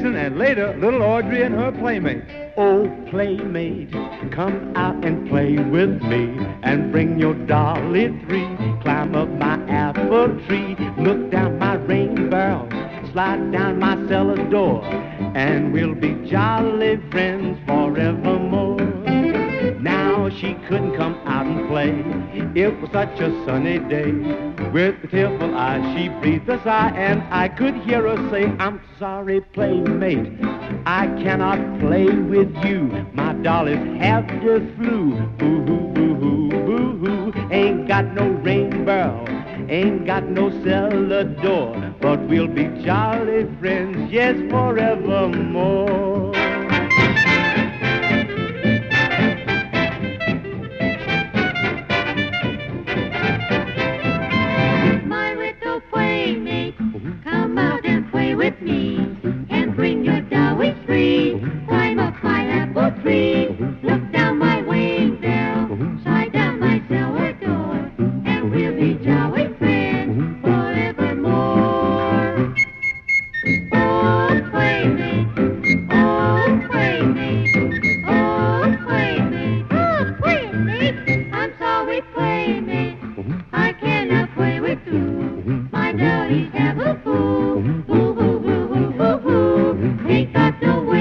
Jackson, and later little Audrey and her playmates. Oh, playmate, come out and play with me, and bring your dolly 3. Climb up my apple tree, look down my rain barrel, slide down my cellar door, and we'll be jolly friends forevermore. Now she couldn't come out and play, it was such a sunny day. With the tearful eyes she breathed a sigh, and I could hear her say, I'm sorry, playmate, I cannot play with you. My dollies have the flu. Boo-hoo, boo-hoo, boo-hoo. Ain't got no rain barrel, ain't got no cellar door, but we'll be jolly friends, yes, forevermore. My little playmate, come out and play with me, and bring your dolly 3. Climb up my apple tree, look down my wing barrel, slide down my cellar door, and we'll be jolly friends forevermore. Oh, playmate, oh, playmate, oh, playmate, oh, playmate, I'm sorry, playmate, I cannot play with you. My dollies have a fool. Boo, boo, boo, boo, boo, boo. Ain't got no way.